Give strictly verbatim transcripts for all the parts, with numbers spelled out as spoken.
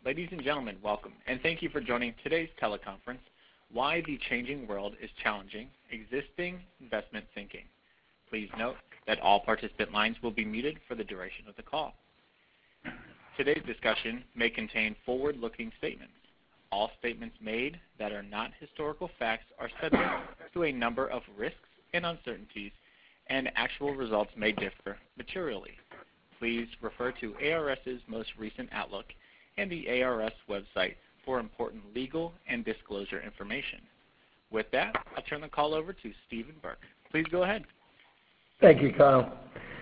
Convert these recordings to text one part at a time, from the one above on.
Ladies and gentlemen, welcome, and thank you for joining today's teleconference, Why the Changing World is Challenging Existing Investment Thinking. Please note that all participant lines will be muted for the duration of the call. Today's discussion may contain forward-looking statements. All statements made that are not historical facts are subject to a number of risks and uncertainties, and actual results may differ materially. Please refer to ARS's most recent Outlook and the A R S website for important legal and disclosure information. With that, I'll turn the call over to Stephen Burke. Please go ahead. Thank you, Kyle.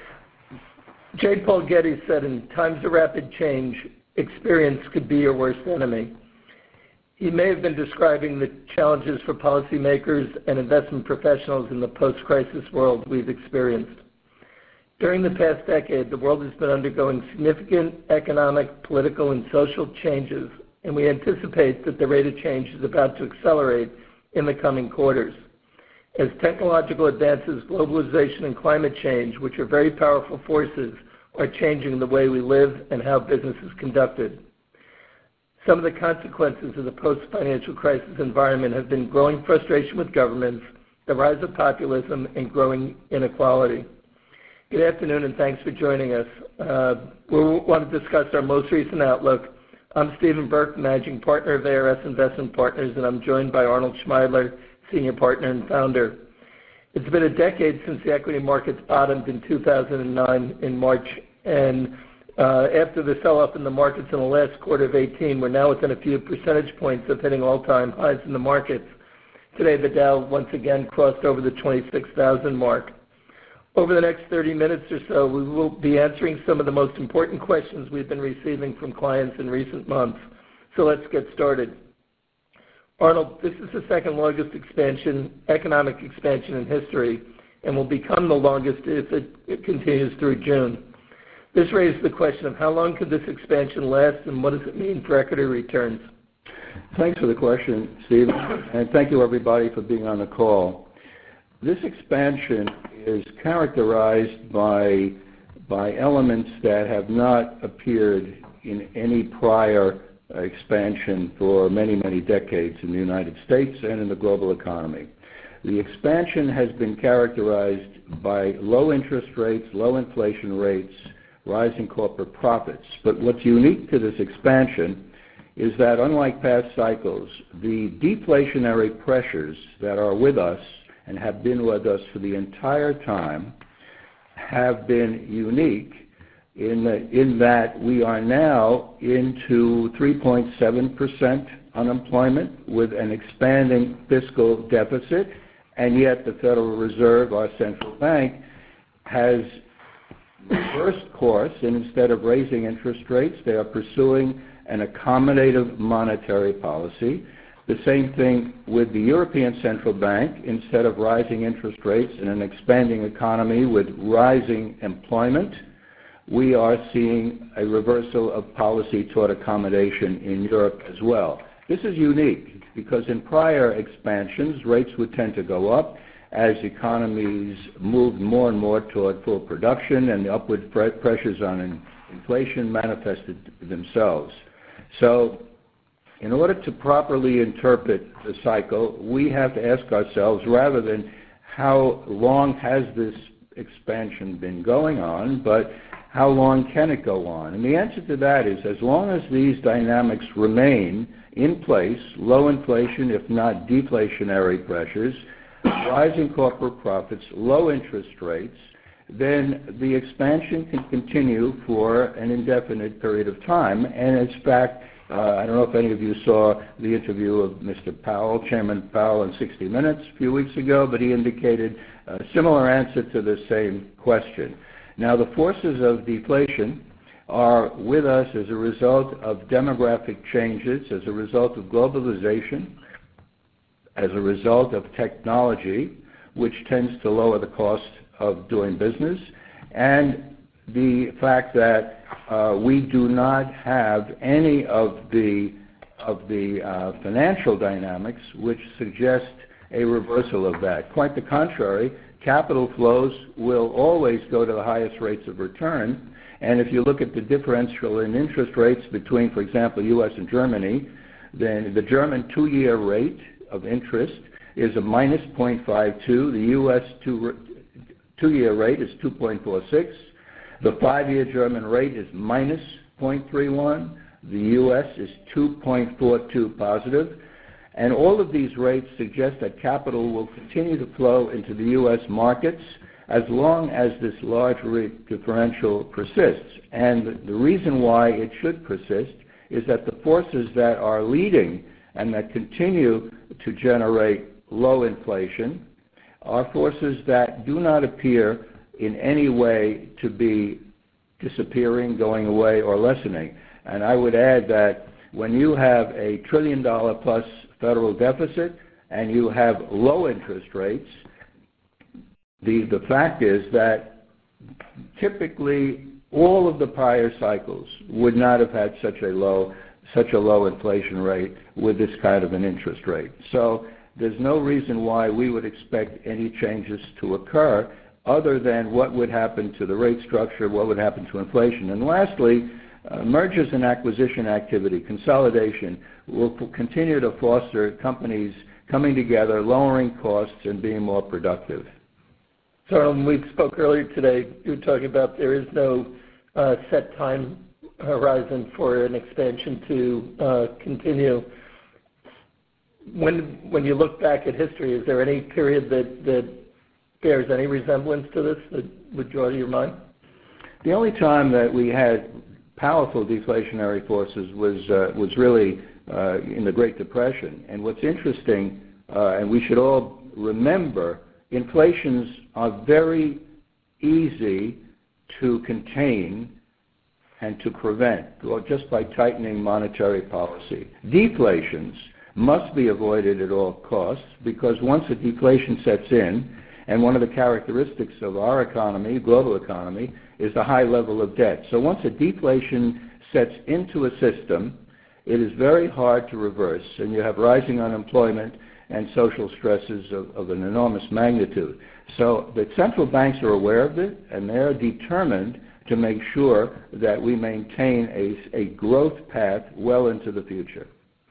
J. Paul Getty said, in times of rapid change, experience could be your worst enemy. He may have been describing the challenges for policymakers and investment professionals in the post-crisis world we've experienced. During the past decade, the world has been undergoing significant economic, political, and social changes, and we anticipate that the rate of change is about to accelerate in the coming quarters. As technological advances, globalization, and climate change, which are very powerful forces, are changing the way we live and how business is conducted. Some of the consequences of the post-financial crisis environment have been growing frustration with governments, the rise of populism, and growing inequality. Good afternoon, and thanks for joining us. Uh, we want to discuss our most recent outlook. I'm Stephen Burke, Managing Partner of A R S Investment Partners, and I'm joined by Arnold Schmeidler, Senior Partner and Founder. It's been a decade since the equity markets bottomed in two thousand nine in March, and uh, after the sell-off in the markets in the last quarter of eighteen, we're now within a few percentage points of hitting all-time highs in the markets. Today, the Dow once again crossed over the twenty-six thousand mark. Over the next thirty minutes or so, we will be answering some of the most important questions we've been receiving from clients in recent months. So let's get started. Arnold, this is the second longest expansion, economic expansion in history, and will become the longest if it, it continues through June. This raises the question of how long could this expansion last, and what does it mean for equity returns? Thanks for the question, Steve, and thank you everybody for being on the call. This expansion is characterized by, by elements that have not appeared in any prior expansion for many, many decades in the United States and in the global economy. The expansion has been characterized by low interest rates, low inflation rates, rising corporate profits. But what's unique to this expansion is that, unlike past cycles, the deflationary pressures that are with us and have been with us for the entire time have been unique in, the, in that we are now into three point seven percent unemployment with an expanding fiscal deficit, and yet the Federal Reserve, our central bank, has reversed course, and instead of raising interest rates, they are pursuing an accommodative monetary policy. The same thing with the European Central Bank. Instead of rising interest rates in an expanding economy with rising employment, we are seeing a reversal of policy toward accommodation in Europe as well. This is unique because in prior expansions, rates would tend to go up as economies moved more and more toward full production, and the upward pressures on inflation manifested themselves. So, in order to properly interpret the cycle, we have to ask ourselves, rather than how long has this expansion been going on, but how long can it go on? And the answer to that is, as long as these dynamics remain in place, low inflation, if not deflationary pressures, rising corporate profits, low interest rates, then the expansion can continue for an indefinite period of time. And in fact, Uh, I don't know if any of you saw the interview of Mister Powell, Chairman Powell, in sixty minutes a few weeks ago, but he indicated a similar answer to the same question. Now, the forces of deflation are with us as a result of demographic changes, as a result of globalization, as a result of technology, which tends to lower the cost of doing business, and the fact that uh, we do not have any of the of the uh, financial dynamics which suggest a reversal of that. Quite the contrary, capital flows will always go to the highest rates of return, And if you look at the differential in interest rates between, for example, U S and Germany, then the German two-year rate of interest is a minus zero point five two. The U S two, two-year rate is two point four six. The five-year German rate is minus zero point three one. The U S is two point four two positive. And all of these rates suggest that capital will continue to flow into the U S markets as long as this large rate differential persists. And the reason why it should persist is that the forces that are leading and that continue to generate low inflation are forces that do not appear in any way to be disappearing, going away, or lessening. And I would add that when you have a trillion dollar plus federal deficit and you have low interest rates, the, the fact is that typically all of the prior cycles would not have had such a low such a low inflation rate with this kind of an interest rate. So there's no reason why we would expect any changes to occur other than what would happen to the rate structure, what would happen to inflation. And lastly, uh, mergers and acquisition activity, consolidation, will continue to foster companies coming together, lowering costs, and being more productive. So when we spoke earlier today, you were talking about there is no uh, set time horizon for an expansion to uh, continue. When when you look back at history, is there any period that, that bears any resemblance to this that would draw to your mind? The only time that we had powerful deflationary forces was uh, was really uh, in the Great Depression. And what's interesting, uh, and we should all remember, inflations are very easy to contain and to prevent, just by tightening monetary policy. Deflations must be avoided at all costs because once a deflation sets in, and one of the characteristics of our economy, global economy, is the high level of debt. So once a deflation sets into a system, it is very hard to reverse, and you have rising unemployment and social stresses of, of an enormous magnitude. So the central banks are aware of it, and they're determined to make sure that we maintain a, a growth path well into the future.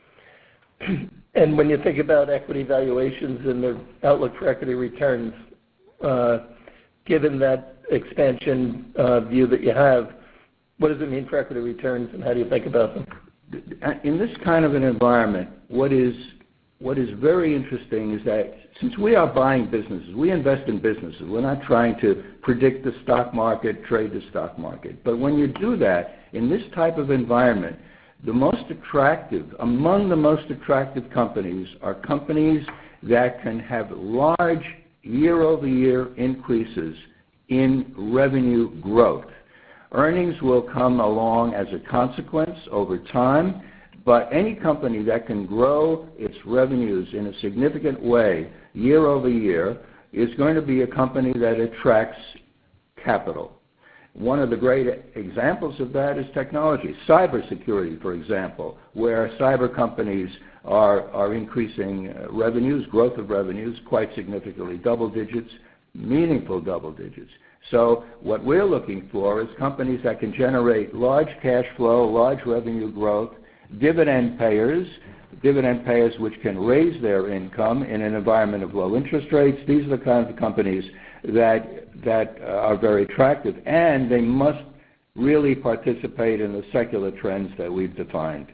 And when you think about equity valuations and the outlook for equity returns, uh, given that expansion uh, view that you have, what does it mean for equity returns, and how do you think about them? In this kind of an environment, what is what is very interesting is that since we are buying businesses, we invest in businesses. We're not trying to predict the stock market, trade the stock market. But when you do that, in this type of environment, the most attractive, among the most attractive companies are companies that can have large year-over-year increases in revenue growth. Earnings will come along as a consequence over time, but any company that can grow its revenues in a significant way year over year is going to be a company that attracts capital. One of the great examples of that is technology. Cybersecurity, for example, where cyber companies are, are increasing revenues, growth of revenues quite significantly, double digits, meaningful double digits. So what we're looking for is companies that can generate large cash flow, large revenue growth, dividend payers, dividend payers which can raise their income in an environment of low interest rates. These are the kinds of companies that that uh, are very attractive, and they must really participate in the secular trends that we've defined.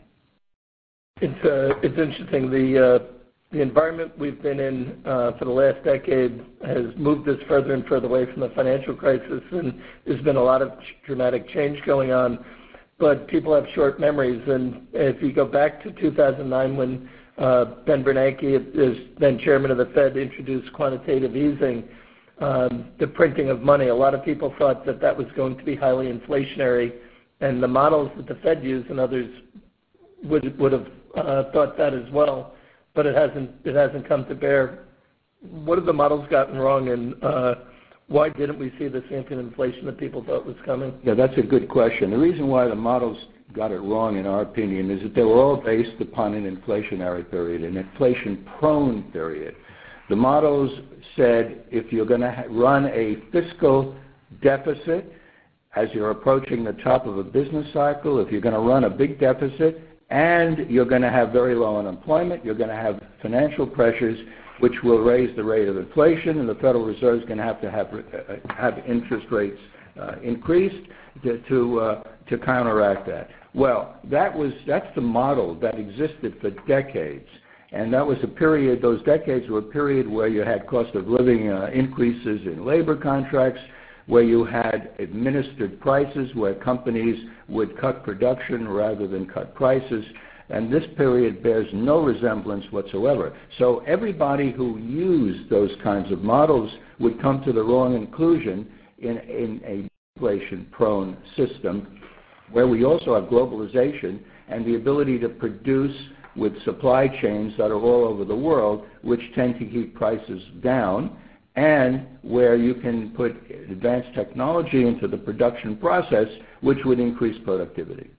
It's uh, it's interesting. The uh, the environment we've been in uh, for the last decade has moved us further and further away from the financial crisis, and there's been a lot of dramatic change going on. But people have short memories, and if you go back to two thousand nine when uh, Ben Bernanke, as then chairman of the Fed, introduced quantitative easing, um, the printing of money, a lot of people thought that that was going to be highly inflationary, and the models that the Fed used and others would would have uh, thought that as well, but it hasn't it hasn't come to bear. What have the models gotten wrong, and uh, why didn't we see the rampant inflation that people thought was coming? Yeah, that's a good question. The reason why the models got it wrong, in our opinion, is that they were all based upon an inflationary period, an inflation-prone period. The models said if you're going to run a fiscal deficit as you're approaching the top of a business cycle, if you're going to run a big deficit and you're going to have very low unemployment, you're going to have financial pressures which will raise the rate of inflation, and the Federal Reserve is going to have to have, uh, have interest rates uh, increased to, to, uh, to counteract that. Well, that was, that's the model that existed for decades. And that was a period, those decades were a period where you had cost of living uh, increases in labor contracts, where you had administered prices, where companies would cut production rather than cut prices. And this period bears no resemblance whatsoever. So everybody who used those kinds of models would come to the wrong conclusion in, in a inflation-prone system, where we also have globalization and the ability to produce with supply chains that are all over the world, which tend to keep prices down, and where you can put advanced technology into the production process, which would increase productivity.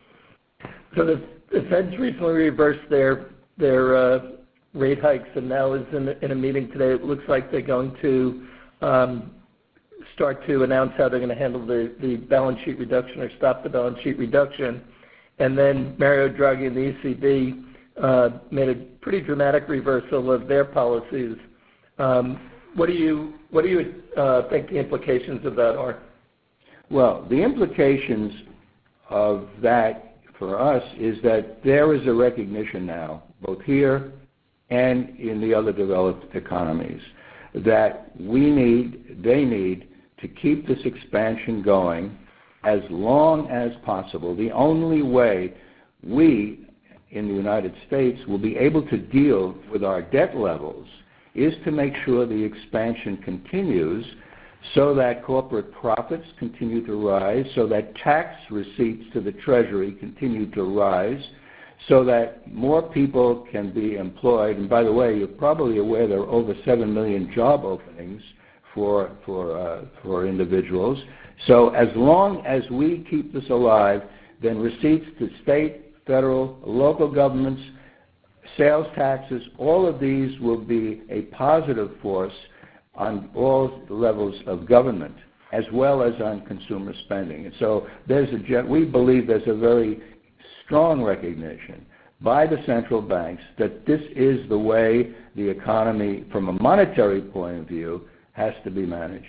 So the, the Fed's recently reversed their their uh, rate hikes, and now is in, in a meeting today. It looks like they're going to um, start to announce how they're going to handle the, the balance sheet reduction or stop the balance sheet reduction. And then Mario Draghi and the E C B uh, made a pretty dramatic reversal of their policies. Um, what do you what do you uh, think the implications of that are? Well, the implications of that for us is that there is a recognition now, both here and in the other developed economies, that we need, they need to keep this expansion going as long as possible. The only way we in the United States will be able to deal with our debt levels is to make sure the expansion continues, so that corporate profits continue to rise, so that tax receipts to the Treasury continue to rise, so that more people can be employed. And by the way, you're probably aware there are over seven million job openings for, for, uh, for individuals. So as long as we keep this alive, then receipts to state, federal, local governments, sales taxes, all of these will be a positive force on all levels of government, as well as on consumer spending. And so there's a, we believe there's a very strong recognition by the central banks that this is the way the economy, from a monetary point of view, has to be managed.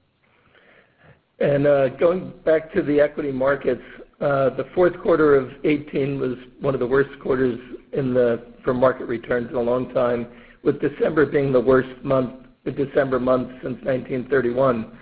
And uh, going back to the equity markets, uh, the fourth quarter of eighteen was one of the worst quarters in the for market returns in a long time, with December being the worst month, the December month since nineteen thirty-one.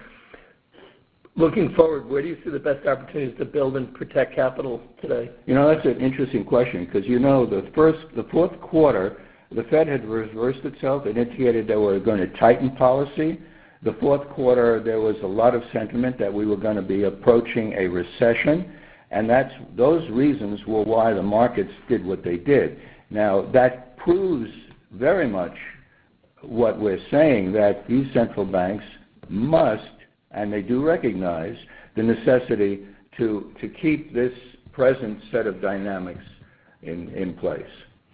Looking forward, where do you see the best opportunities to build and protect capital today? You know, that's an interesting question, because you know the first, the fourth quarter, the Fed had reversed itself and indicated they were going to tighten policy. The fourth quarter, there was a lot of sentiment that we were going to be approaching a recession, and that's those reasons were why the markets did what they did. Now, that proves very much what we're saying, that these central banks must, and they do recognize, the necessity to, to keep this present set of dynamics in, in place.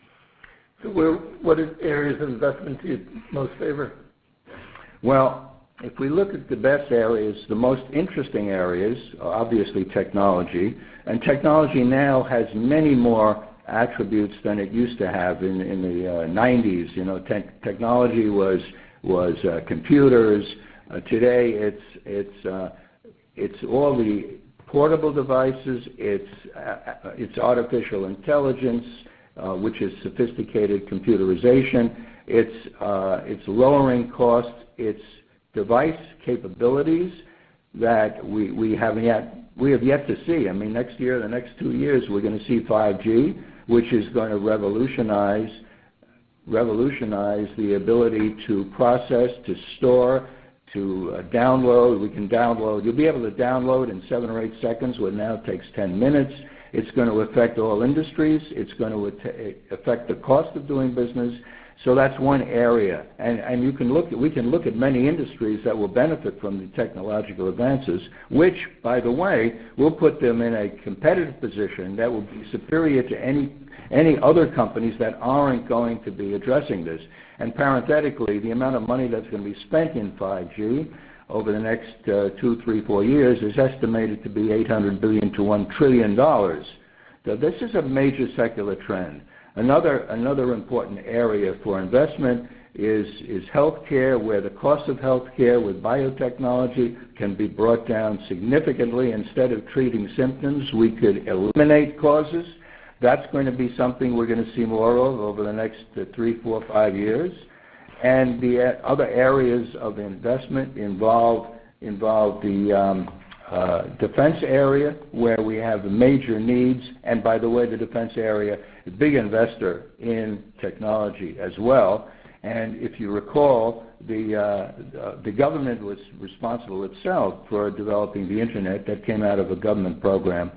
So where, what areas of investment do you most favor? Well, if we look at the best areas, the most interesting areas are obviously technology, and technology now has many more attributes than it used to have in, in the uh, nineties. You know, te- technology was was uh, computers. Uh, today, it's it's uh, it's all the portable devices. It's uh, it's artificial intelligence, uh, which is sophisticated computerization. It's uh, it's lowering costs. It's device capabilities that we, we have yet we have yet to see. I mean, next year, the next two years, we're going to see five G, which is going to revolutionize revolutionize the ability to process, to store, to uh, download. We can download. You'll be able to download in seven or eight seconds, what now takes ten minutes. It's going to affect all industries. It's going to affect the cost of doing business. So that's one area, and, and you can look at, we can look at many industries that will benefit from the technological advances, which, by the way, will put them in a competitive position that will be superior to any, any other companies that aren't going to be addressing this. And parenthetically, the amount of money that's going to be spent in five G over the next uh, two, three, four years is estimated to be eight hundred billion dollars to one trillion dollars. So this is a major secular trend. Another, another important area for investment is, is healthcare, where the cost of healthcare with biotechnology can be brought down significantly. Instead of treating symptoms, we could eliminate causes. That's going to be something we're going to see more of over the next uh, three, four, five years. And the uh, other areas of investment involve, involve the um, uh, defense area, where we have major needs. And by the way, the defense area is a big investor in technology as well. And if you recall, the, uh, the government was responsible itself for developing the Internet. That came out of a government program.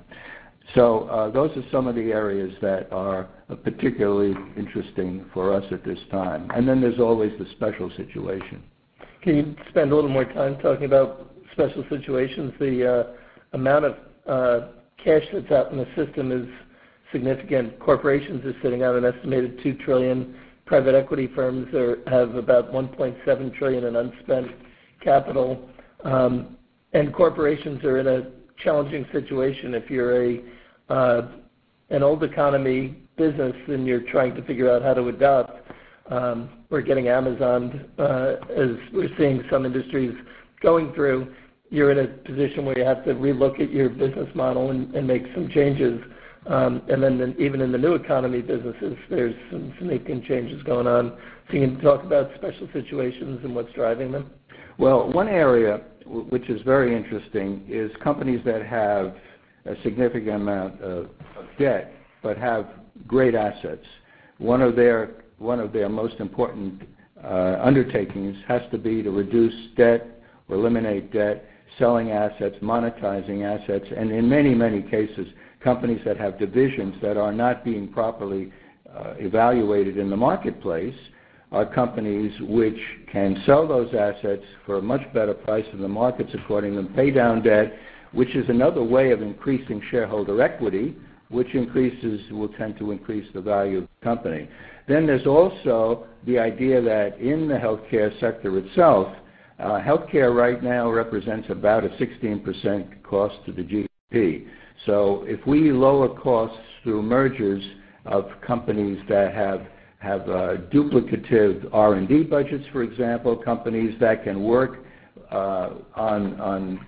So uh, those are some of the areas that are particularly interesting for us at this time. And then there's always the special situation. Can you spend a little more time talking about special situations? The uh, amount of uh, cash that's out in the system is significant. Corporations are sitting on an estimated two trillion dollars. Private equity firms are, have about one point seven trillion dollars in unspent capital. Um, and corporations are in a challenging situation. If you're a uh, an old economy business and you're trying to figure out how to adopt, um, we're getting Amazon, uh, as we're seeing some industries going through. You're in a position where you have to relook at your business model and, and make some changes. Um, and then the, even in the new economy businesses, there's some significant changes going on. So you can talk about special situations and what's driving them? Well, one area which is very interesting is companies that have a significant amount of, of debt but have great assets. One of their, one of their most important uh, undertakings has to be to reduce debt or eliminate debt, selling assets, monetizing assets, and in many, many cases, companies that have divisions that are not being properly uh, evaluated in the marketplace are companies which can sell those assets for a much better price in the markets according to them, pay down debt, which is another way of increasing shareholder equity, which increases, will tend to increase the value of the company. Then there's also the idea that in the healthcare sector itself, uh, healthcare right now represents about a sixteen percent cost to the G D P. So if we lower costs through mergers of companies that have have uh, duplicative R and D budgets, for example, companies that can work uh, on, on,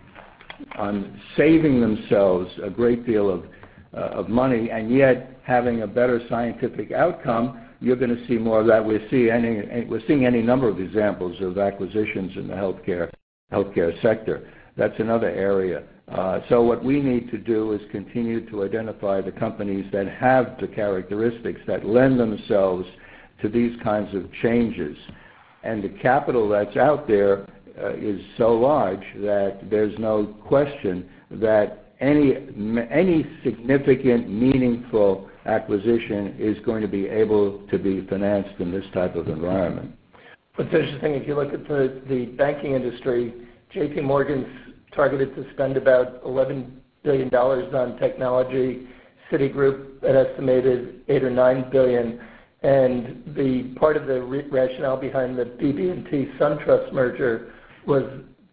on saving themselves a great deal of, uh, of money and yet having a better scientific outcome, you're going to see more of that. We're, see any, we're seeing any number of examples of acquisitions in the healthcare, healthcare sector. That's another area. Uh, so what we need to do is continue to identify the companies that have the characteristics that lend themselves to these kinds of changes. And the capital that's out there uh, is so large that there's no question that any, any significant, meaningful acquisition is going to be able to be financed in this type of environment. What's interesting, if you look at the, the banking industry, J P Morgan's targeted to spend about eleven billion dollars on technology. Citigroup had estimated eight or nine billion dollars. And the part of the re- rationale behind the B B and T SunTrust merger was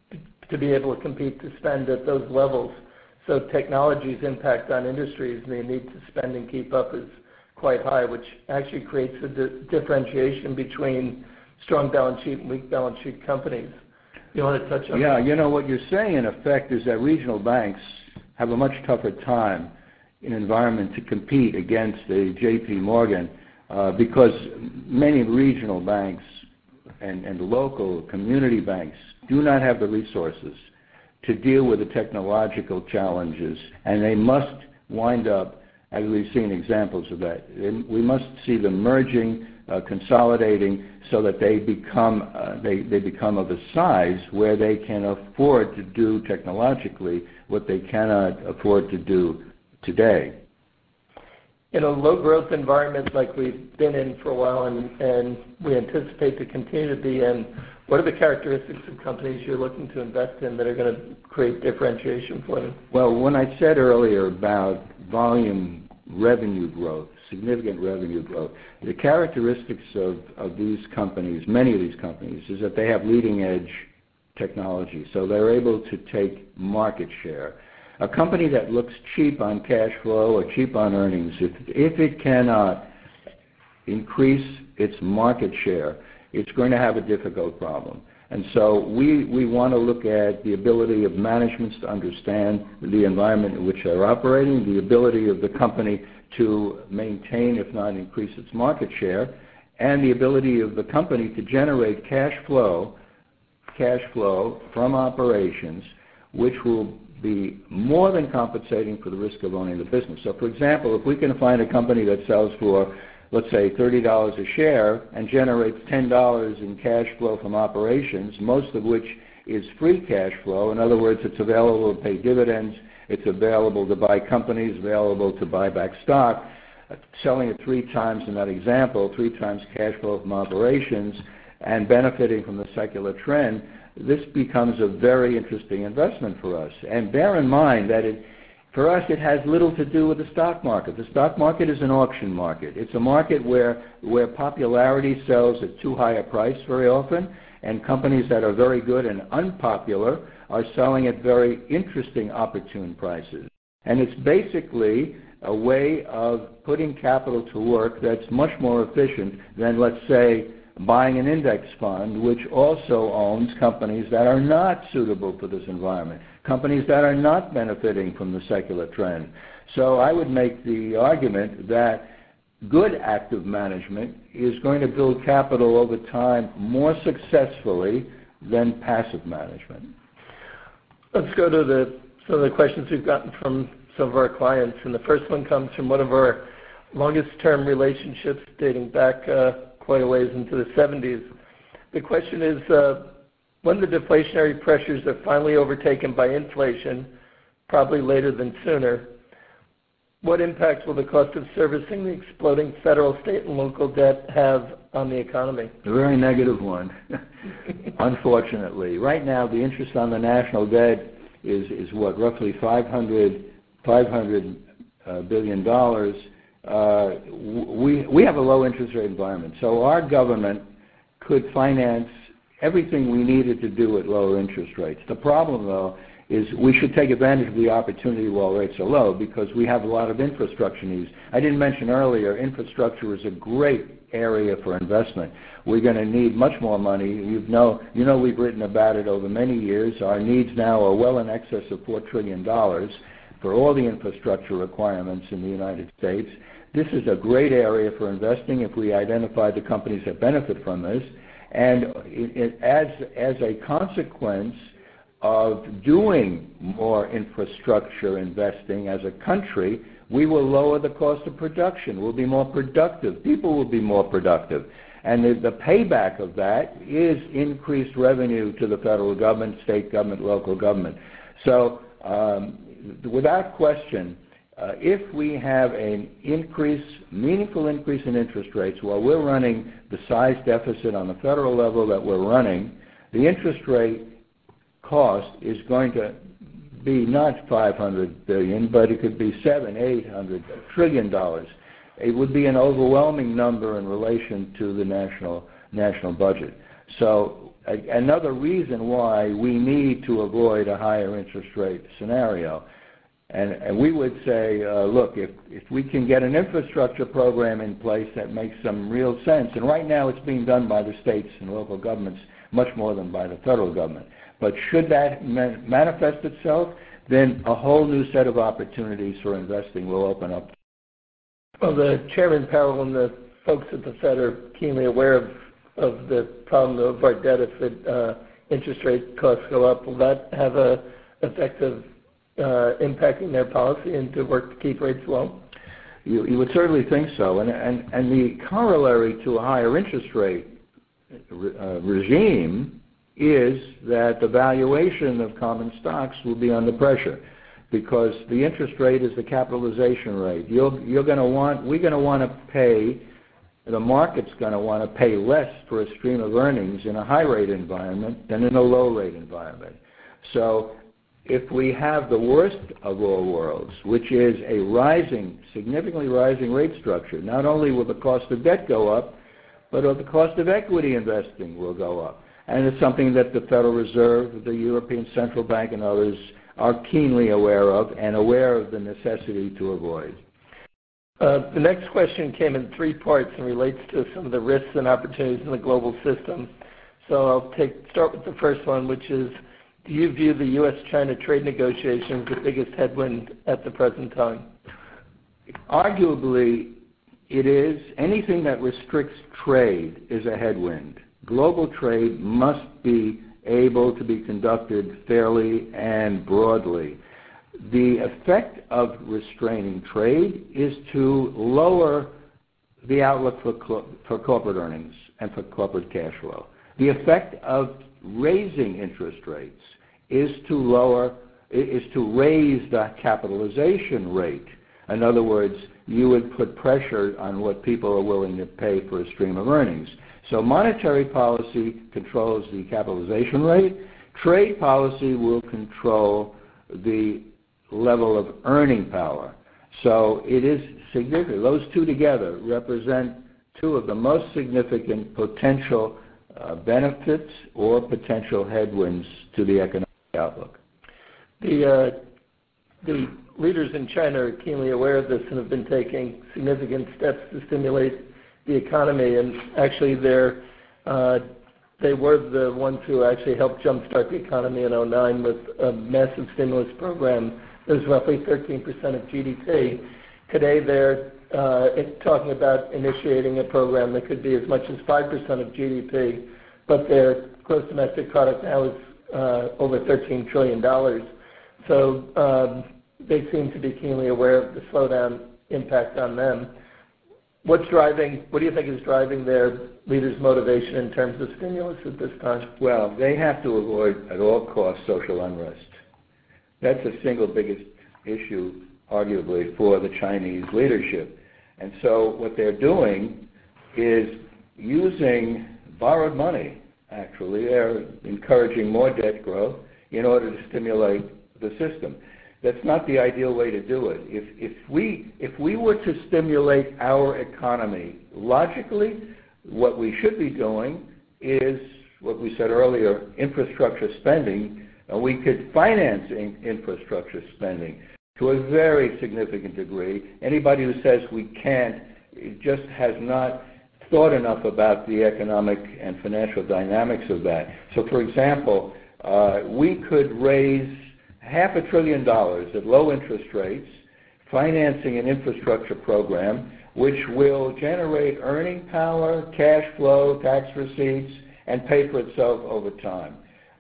to be able to compete to spend at those levels. So technology's impact on industries and the need to spend and keep up is quite high, which actually creates a di- differentiation between strong balance sheet and weak balance sheet companies. You want to touch on yeah, that? You know, what you're saying, in effect, is that regional banks have a much tougher time in an environment to compete against a J P Morgan uh, because many regional banks and, and local community banks do not have the resources to deal with the technological challenges, and they must wind up, as we've seen examples of that, we must see them merging, uh, consolidating, so that they become uh, they, they become of a size where they can afford to do technologically what they cannot afford to do today. In a low-growth environment like we've been in for a while and, and we anticipate to continue to be in, what are the characteristics of companies you're looking to invest in that are going to create differentiation for them? Well, when I said earlier about volume revenue growth, significant revenue growth, the characteristics of, of these companies, many of these companies, is that they have leading-edge technology. So they're able to take market share. A company that looks cheap on cash flow or cheap on earnings, if, if it cannot increase its market share, it's going to have a difficult problem. And so we, we want to look at the ability of managements to understand the environment in which they're operating, the ability of the company to maintain, if not increase, its market share, and the ability of the company to generate cash flow, cash flow from operations, which will be more than compensating for the risk of owning the business. So, for example, if we can find a company that sells for, let's say, thirty dollars a share and generates ten dollars in cash flow from operations, most of which is free cash flow. In other words, it's available to pay dividends, it's available to buy companies, available to buy back stock. Selling it three times in that example, three times cash flow from operations, and benefiting from the secular trend, this becomes a very interesting investment for us. And bear in mind that it, for us, it has little to do with the stock market. The stock market is an auction market. It's a market where, where popularity sells at too high a price very often, and companies that are very good and unpopular are selling at very interesting, opportune prices. And it's basically a way of putting capital to work that's much more efficient than, let's say, buying an index fund, which also owns companies that are not suitable for this environment, companies that are not benefiting from the secular trend. So I would make the argument that good active management is going to build capital over time more successfully than passive management. Let's go to the, some of the questions we've gotten from some of our clients. And the first one comes from one of our longest-term relationships dating back uh, quite a ways into the seventies. The question is, uh, when the deflationary pressures are finally overtaken by inflation, probably later than sooner, what impact will the cost of servicing the exploding federal, state, and local debt have on the economy? A very negative one, unfortunately. Right now, the interest on the national debt is, is what, roughly five hundred, five hundred uh, billion dollars. Uh, we, we have a low interest rate environment, so our government could finance everything we needed to do at lower interest rates. The problem, though, is we should take advantage of the opportunity while rates are low, because we have a lot of infrastructure needs. I didn't mention earlier, infrastructure is a great area for investment. We're going to need much more money. You know, you know we've written about it over many years. Our needs now are well in excess of four trillion dollars for all the infrastructure requirements in the United States. This is a great area for investing if we identify the companies that benefit from this. And it, it, as, as a consequence of doing more infrastructure investing as a country, we will lower the cost of production. We'll be more productive. People will be more productive. And the, the payback of that is increased revenue to the federal government, state government, local government. So um, without question, uh, if we have an increase, meaningful increase in interest rates while we're running the size deficit on the federal level that we're running, the interest rate cost is going to be not five hundred billion dollars, but it could be seven, eight hundred trillion dollars. It would be an overwhelming number in relation to the national national budget. So a, another reason why we need to avoid a higher interest rate scenario. And, and we would say, uh, look, if, if we can get an infrastructure program in place that makes some real sense, and right now it's being done by the states and local governments much more than by the federal government. But should that man- manifest itself, then a whole new set of opportunities for investing will open up. Well, the Chairman Powell and the folks at the Fed are keenly aware of, of the problem of our debt if it, uh, interest rate costs go up. Will that have a effect of uh, impacting their policy and to work to keep rates low? You, you would certainly think so. And, and, and the corollary to a higher interest rate uh, regime is that the valuation of common stocks will be under pressure, because the interest rate is the capitalization rate. You're, you're going to want, we're going to want to pay, the market's going to want to pay less for a stream of earnings in a high-rate environment than in a low-rate environment. So if we have the worst of all worlds, which is a rising, significantly rising rate structure, not only will the cost of debt go up, but the cost of equity investing will go up. and it's something that the Federal Reserve, the European Central Bank, and others are keenly aware of and aware of the necessity to avoid. Uh, the next question came in three parts and relates to some of the risks and opportunities in the global system. So I'll take, start with the first one, which is, do you view the U S China trade negotiations the biggest headwind at the present time? Arguably, it is. Anything that restricts trade is a headwind. Global trade must be able to be conducted fairly and broadly. The effect of restraining trade is to lower the outlook for, for corporate earnings and for corporate cash flow. The effect of raising interest rates is to lower, is to raise the capitalization rate. In other words, you would put pressure on what people are willing to pay for a stream of earnings. So monetary policy controls the capitalization rate. Trade policy will control the level of earning power. So it is significant. Those two together represent two of the most significant potential uh, benefits or potential headwinds to the economic outlook. The, uh, the leaders in China are keenly aware of this and have been taking significant steps to stimulate the economy, and actually they're, uh, they were the ones who actually helped jumpstart the economy in oh nine with a massive stimulus program that was roughly thirteen percent of G D P. Today they're uh, talking about initiating a program that could be as much as five percent of G D P, but their gross domestic product now is uh, over thirteen trillion dollars. So um, they seem to be keenly aware of the slowdown impact on them. What's driving, what do you think is driving their leaders' motivation in terms of stimulus at this time? Well, they have to avoid at all costs social unrest. That's the single biggest issue, arguably, for the Chinese leadership. And so what they're doing is using borrowed money, actually. They're encouraging more debt growth in order to stimulate the system. That's not the ideal way to do it. If, if, we, if we were to stimulate our economy logically, what we should be doing is what we said earlier, infrastructure spending. And we could finance in, infrastructure spending to a very significant degree. Anybody who says we can't just has not thought enough about the economic and financial dynamics of that. So, for example, uh, we could raise half a trillion dollars at low interest rates, financing an infrastructure program which will generate earning power, cash flow, tax receipts, and pay for itself over time.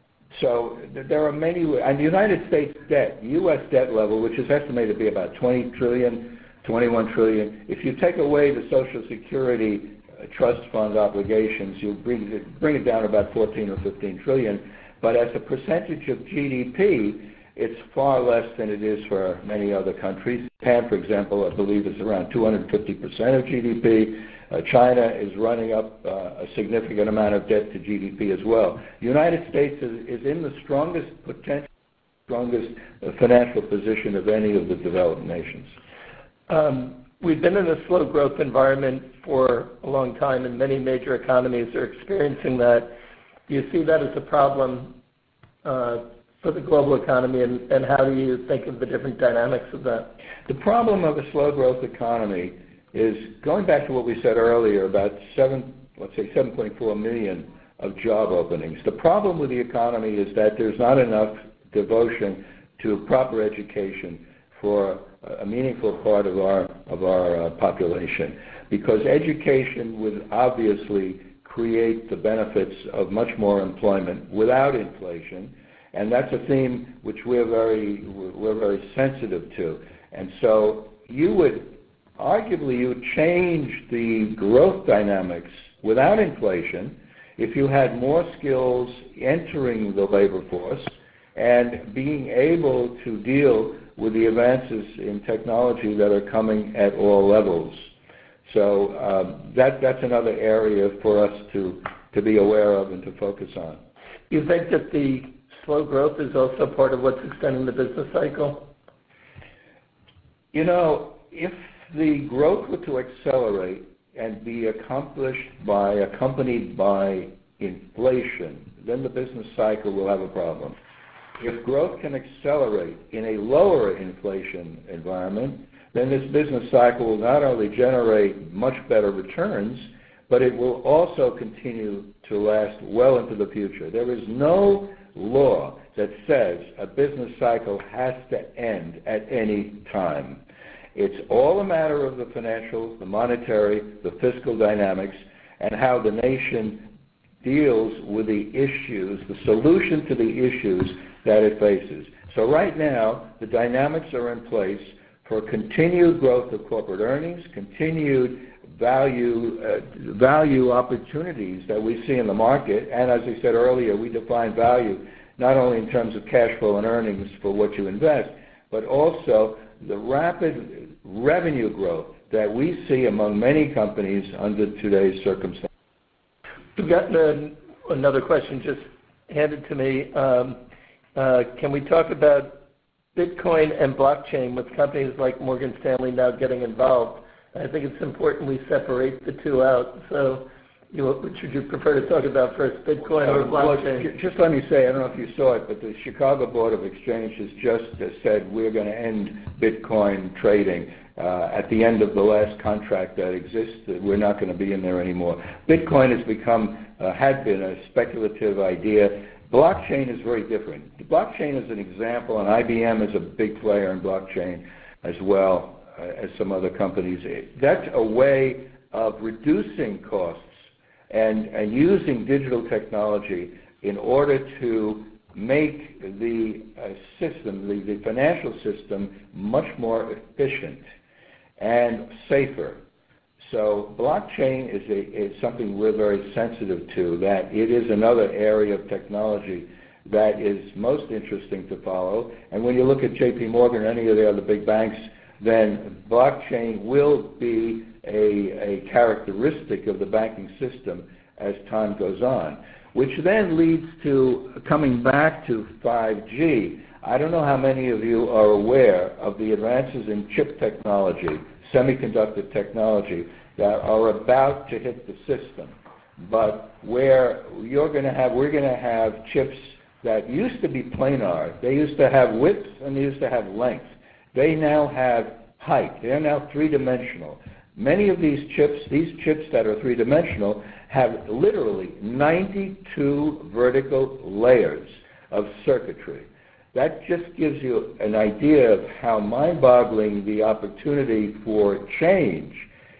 So there are many, and the United States debt, U S debt level, which is estimated to be about twenty trillion, twenty-one trillion, if you take away the Social Security uh, trust fund obligations, you bring it, bring it down about fourteen or fifteen trillion. But as a percentage of G D P, it's far less than it is for many other countries. Japan, for example, I believe is around two hundred fifty percent of G D P. Uh, China is running up uh, a significant amount of debt to G D P as well. The United States is, is in the strongest potential, strongest uh, financial position of any of the developed nations. Um, we've been in a slow growth environment for a long time, and many major economies are experiencing that. Do you see that as a problem uh, for the global economy, and, and how do you think of the different dynamics of that? The problem of a slow growth economy is going back to what we said earlier about seven, let's say seven point four million of job openings. The problem with the economy is that there's not enough devotion to proper education for a meaningful part of our of our uh, population, because education would obviously create the benefits of much more employment without inflation, and that's a theme which we're very we're very sensitive to. And so you would arguably you would change the growth dynamics without inflation if you had more skills entering the labor force and being able to deal with the advances in technology that are coming at all levels. So um, that, that's another area for us to, to be aware of and to focus on. You think that the slow growth is also part of what's extending the business cycle? You know, if the growth were to accelerate and be accomplished by, accompanied by inflation, then the business cycle will have a problem. If growth can accelerate in a lower inflation environment, then this business cycle will not only generate much better returns, but it will also continue to last well into the future. There is no law that says a business cycle has to end at any time. It's all a matter of the financial, the monetary, the fiscal dynamics, and how the nation deals with the issues, the solution to the issues that it faces. So right now, the dynamics are in place for continued growth of corporate earnings, continued value uh, value opportunities that we see in the market, and as I said earlier, we define value not only in terms of cash flow and earnings for what you invest, but also the rapid revenue growth that we see among many companies under today's circumstances. We've got uh, another question just handed to me. Um, uh, can we talk about Bitcoin and blockchain with companies like Morgan Stanley now getting involved? I think it's important we separate the two out. So, you know, which would you prefer to talk about first, Bitcoin or blockchain? Well, just let me say, I don't know if you saw it, but the Chicago Board of Exchange has just uh, said we're going to end Bitcoin trading. Uh, at the end of the last contract that exists, we're not going to be in there anymore. Bitcoin has become, uh, had been a speculative idea. Blockchain is very different. The blockchain is an example, and I B M is a big player in blockchain as well uh, as some other companies. That's a way of reducing costs and, and using digital technology in order to make the uh, system, the, the financial system, much more efficient and safer. So blockchain is, a, is something we're very sensitive to, that it is another area of technology that is most interesting to follow. And when you look at J P Morgan or any of the other big banks, then blockchain will be a, a characteristic of the banking system as time goes on, which then leads to coming back to five G. I don't know how many of you are aware of the advances in chip technology, semiconductor technology, that are about to hit the system, but where you're going to have, we're going to have chips that used to be planar. They used to have width and they used to have length. They now have height. They're now three-dimensional. Many of these chips, these chips that are three-dimensional, have literally ninety-two vertical layers of circuitry. That just gives you an idea of how mind-boggling the opportunity for change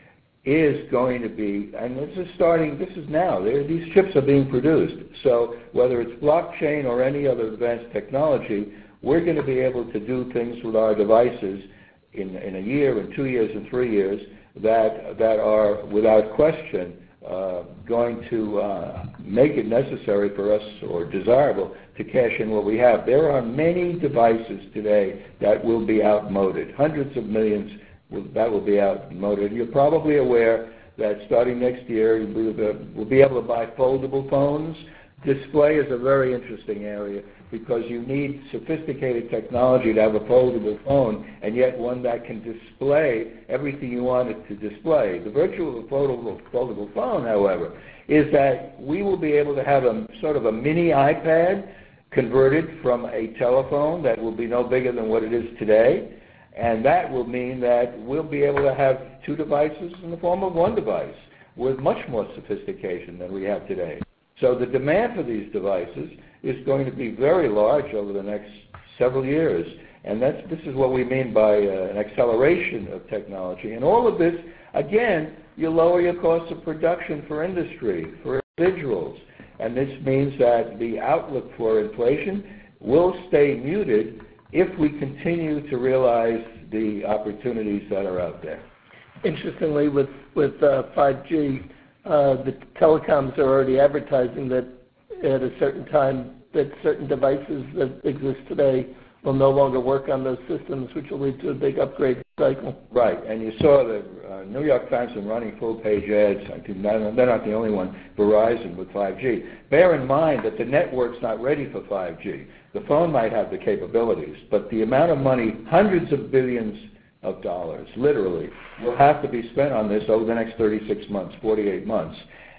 is going to be, and this is starting, this is now, these chips are being produced. So whether it's blockchain or any other advanced technology, we're going to be able to do things with our devices in, in a year, and two years, and three years that, that are, without question, uh, going to uh, make it necessary for us, or desirable, to cash in what we have. There are many devices today that will be outmoded, hundreds of millions that will be outmoded. You're probably aware that starting next year, we'll be able to buy foldable phones. Display is a very interesting area because you need sophisticated technology to have a foldable phone, and yet one that can display everything you want it to display. The virtual foldable, foldable phone, however, is that we will be able to have a sort of a mini iPad converted from a telephone that will be no bigger than what it is today. And that will mean that we'll be able to have two devices in the form of one device with much more sophistication than we have today. So the demand for these devices is going to be very large over the next several years. And that's, this is what we mean by uh, an acceleration of technology. And all of this, again, you lower your costs of production for industry, for individuals. And this means that the outlook for inflation will stay muted if we continue to realize the opportunities that are out there. Interestingly, with, with uh, five G, uh, the telecoms are already advertising that at a certain time that certain devices that exist today will no longer work on those systems, which will lead to a big upgrade cycle. Right, and you saw the uh, New York Times been running full-page ads. I think they're not the only one, Verizon with five G. Bear in mind that the network's not ready for five G. The phone might have the capabilities, but the amount of money, hundreds of billions of dollars, literally, will have to be spent on this over the next thirty-six months, forty-eight months.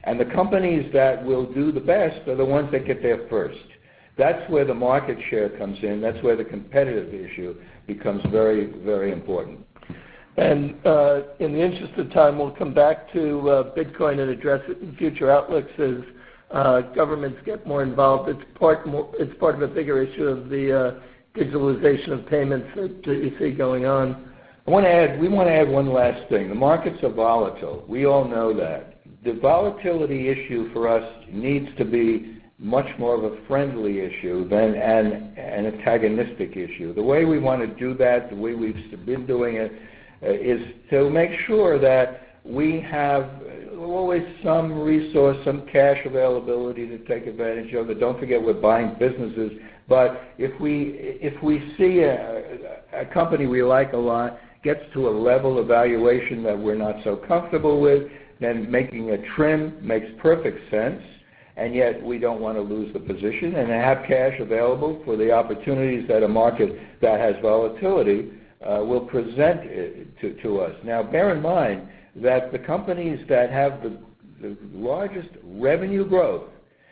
And the companies that will do the best are the ones that get there first. That's where the market share comes in. That's where the competitive issue becomes very, very important. And uh, in the interest of time, we'll come back to uh, Bitcoin and address it in future outlooks as uh, governments get more involved. It's part, more, it's part of a bigger issue of the uh, digitalization of payments that, that you see going on. I want to add, we want to add one last thing. The markets are volatile. We all know that. The volatility issue for us needs to be much more of a friendly issue than an, an antagonistic issue. The way we want to do that, the way we've been doing it, uh, is to make sure that we have always some resource, some cash availability to take advantage of it. Don't forget we're buying businesses. But if we, if we see a, a company we like a lot gets to a level of valuation that we're not so comfortable with, then making a trim makes perfect sense. And yet we don't want to lose the position and have cash available for the opportunities that a market that has volatility uh, will present to, to us. Now, bear in mind that the companies that have the, the largest revenue growth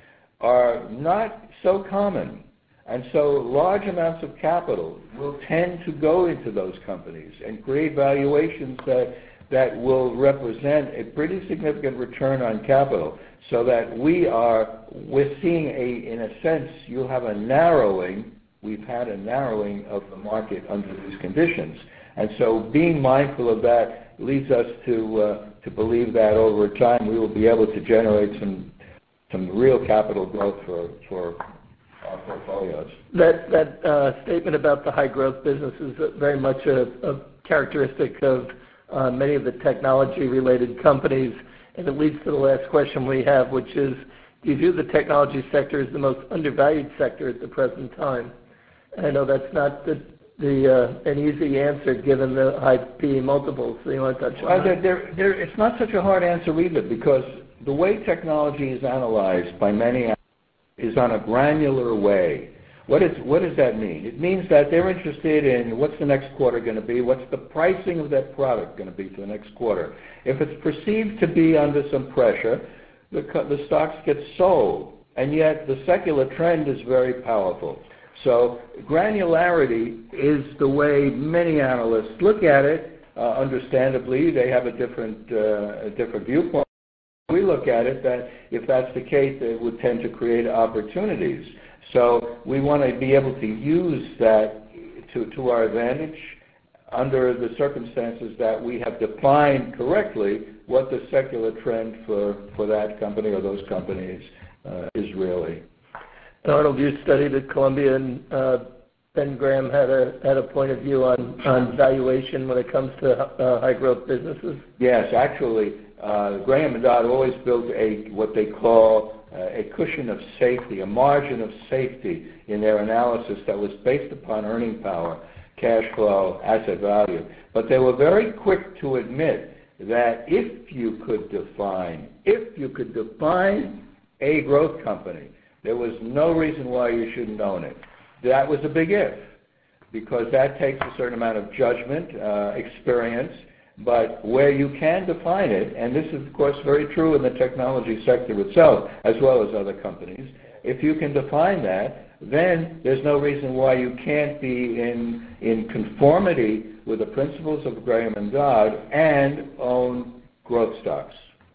are not so common. And so large amounts of capital will tend to go into those companies and create valuations that, that will represent a pretty significant return on capital. So that we are, we're seeing a, in a sense, you'll have a narrowing, we've had a narrowing of the market under these conditions. And so being mindful of that leads us to, uh, to believe that over time we will be able to generate some, some real capital growth for, for our portfolios. That, that uh, statement about the high growth business is very much a, a characteristic of uh, many of the technology related companies. And it leads to the last question we have, which is, do you view the technology sector as the most undervalued sector at the present time? And I know that's not the, the, uh, an easy answer given the high P E multiples. So you want to touch on well, that? There, there, it's not such a hard answer either, because the way technology is analyzed by many is on a granular way. What, is, what does that mean? It means that they're interested in what's the next quarter going to be, what's the pricing of that product going to be for the next quarter. If it's perceived to be under some pressure, the, the stocks get sold, and yet the secular trend is very powerful. So granularity is the way many analysts look at it. Uh, understandably, they have a different, uh, a different viewpoint. We look at it that if that's the case, it would tend to create opportunities. So we want to be able to use that to, to our advantage under the circumstances that we have defined correctly what the secular trend for, for that company or those companies uh, is really. Arnold, you studied at Columbia, and uh, Ben Graham had a had a point of view on, on valuation when it comes to uh, high growth businesses. Yes, actually, uh, Graham and Dodd always built a what they call Uh, a cushion of safety, a margin of safety in their analysis that was based upon earning power, cash flow, asset value. But they were very quick to admit that if you could define, if you could define a growth company, there was no reason why you shouldn't own it. That was a big if, because that takes a certain amount of judgment, uh, experience. But where you can define it, and this is, of course, very true in the technology sector itself, as well as other companies, if you can define that, then there's no reason why you can't be in, in conformity with the principles of Graham and Dodd and own growth stocks.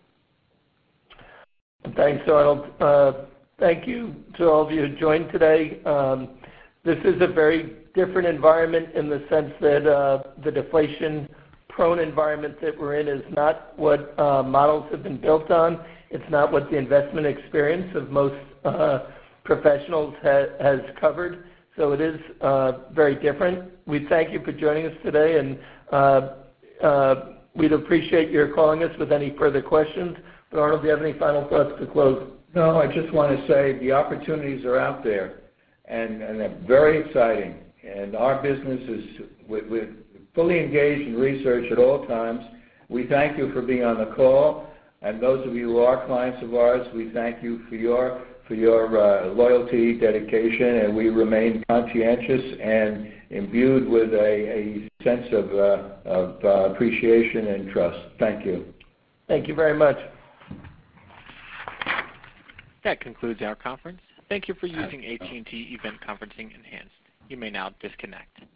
Thanks, Arnold. Uh, thank you to all of you who joined today. Um, this is a very different environment in the sense that uh, the deflation prone environment that we're in is not what uh, models have been built on. It's not what the investment experience of most uh, professionals ha- has covered. So it is uh, very different. We thank you for joining us today, and uh, uh, we'd appreciate your calling us with any further questions. But Arnold, do you have any final thoughts to close? No, I just want to say the opportunities are out there, and, and they're very exciting. And our business is with, with fully engaged in research at all times. We thank you for being on the call, and those of you who are clients of ours, we thank you for your for your uh, loyalty, dedication, and we remain conscientious and imbued with a, a sense of, uh, of uh, appreciation and trust. Thank you. Thank you very much. That concludes our conference. Thank you for using A T and T Event Conferencing Enhanced. You may now disconnect.